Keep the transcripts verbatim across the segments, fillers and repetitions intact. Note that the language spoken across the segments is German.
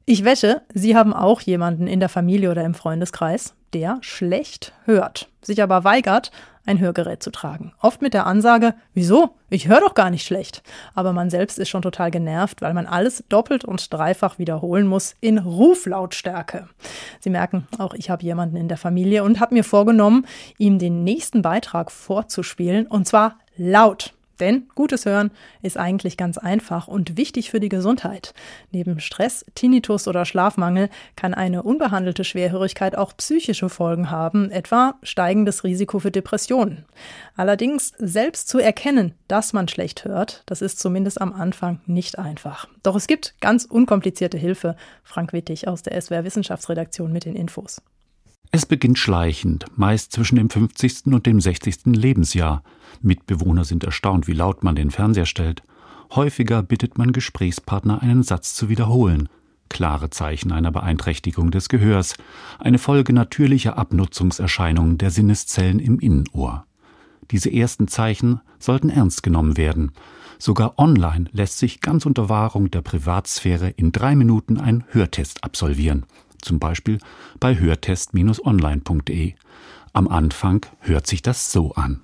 Ich wette, Sie haben auch jemanden in der Familie oder im Freundeskreis, der schlecht hört, sich aber weigert, ein Hörgerät zu tragen. Oft mit der Ansage, wieso? Ich höre doch gar nicht schlecht. Aber man selbst ist schon total genervt, weil man alles doppelt und dreifach wiederholen muss in Ruflautstärke. Sie merken, auch ich habe jemanden in der Familie und habe mir vorgenommen, ihm den nächsten Beitrag vorzuspielen, und zwar laut. Denn gutes Hören ist eigentlich ganz einfach und wichtig für die Gesundheit. Neben Stress, Tinnitus oder Schlafmangel kann eine unbehandelte Schwerhörigkeit auch psychische Folgen haben, etwa steigendes Risiko für Depressionen. Allerdings selbst zu erkennen, dass man schlecht hört, das ist zumindest am Anfang nicht einfach. Doch es gibt ganz unkomplizierte Hilfe. Frank Wittig aus der S W R Wissenschaftsredaktion mit den Infos. Es beginnt schleichend, meist zwischen dem fünfzigsten und dem sechzigsten Lebensjahr. Mitbewohner sind erstaunt, wie laut man den Fernseher stellt. Häufiger bittet man Gesprächspartner, einen Satz zu wiederholen. Klare Zeichen einer Beeinträchtigung des Gehörs, eine Folge natürlicher Abnutzungserscheinungen der Sinneszellen im Innenohr. Diese ersten Zeichen sollten ernst genommen werden. Sogar online lässt sich ganz unter Wahrung der Privatsphäre in drei Minuten ein Hörtest absolvieren. Zum Beispiel bei hörtest Bindestrich online Punkt de. Am Anfang hört sich das so an.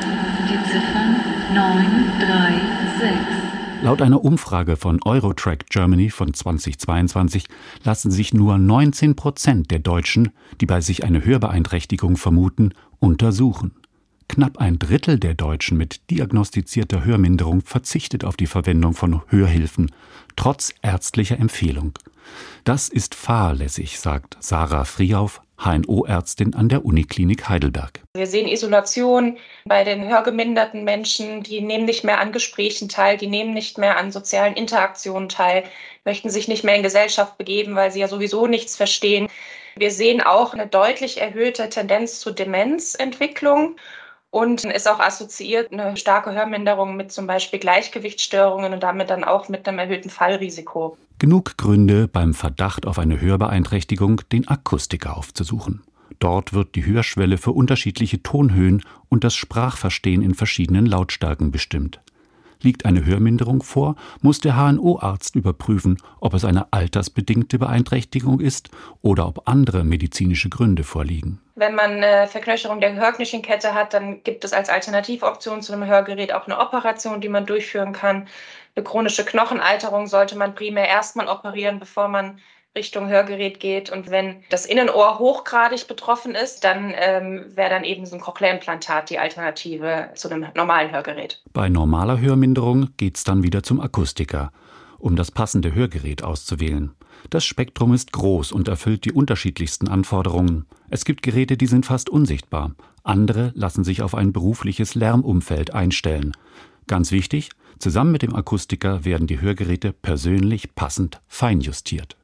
Die Ziffern neun drei sechs. Laut einer Umfrage von Eurotrack Germany von zweitausendzweiundzwanzig lassen sich nur neunzehn Prozent der Deutschen, die bei sich eine Hörbeeinträchtigung vermuten, untersuchen. Knapp ein Drittel der Deutschen mit diagnostizierter Hörminderung verzichtet auf die Verwendung von Hörhilfen, trotz ärztlicher Empfehlung. Das ist fahrlässig, sagt Sarah Friehauf, H N O-Ärztin an der Uniklinik Heidelberg. Wir sehen Isolation bei den hörgeminderten Menschen, die nehmen nicht mehr an Gesprächen teil, die nehmen nicht mehr an sozialen Interaktionen teil, möchten sich nicht mehr in Gesellschaft begeben, weil sie ja sowieso nichts verstehen. Wir sehen auch eine deutlich erhöhte Tendenz zur Demenzentwicklung. Und ist auch assoziiert eine starke Hörminderung mit zum Beispiel Gleichgewichtsstörungen und damit dann auch mit einem erhöhten Fallrisiko. Genug Gründe, beim Verdacht auf eine Hörbeeinträchtigung den Akustiker aufzusuchen. Dort wird die Hörschwelle für unterschiedliche Tonhöhen und das Sprachverstehen in verschiedenen Lautstärken bestimmt. Liegt eine Hörminderung vor, muss der H N O-Arzt überprüfen, ob es eine altersbedingte Beeinträchtigung ist oder ob andere medizinische Gründe vorliegen. Wenn man eine Verknöcherung der Gehörknöchelkette hat, dann gibt es als Alternativoption zu einem Hörgerät auch eine Operation, die man durchführen kann. Eine chronische Knochenalterung sollte man primär erstmal operieren, bevor man Richtung Hörgerät geht. Und wenn das Innenohr hochgradig betroffen ist, dann ähm, wäre dann eben so ein Cochlea-Implantat die Alternative zu einem normalen Hörgerät. Bei normaler Hörminderung geht's dann wieder zum Akustiker, um das passende Hörgerät auszuwählen. Das Spektrum ist groß und erfüllt die unterschiedlichsten Anforderungen. Es gibt Geräte, die sind fast unsichtbar. Andere lassen sich auf ein berufliches Lärmumfeld einstellen. Ganz wichtig, zusammen mit dem Akustiker werden die Hörgeräte persönlich passend feinjustiert.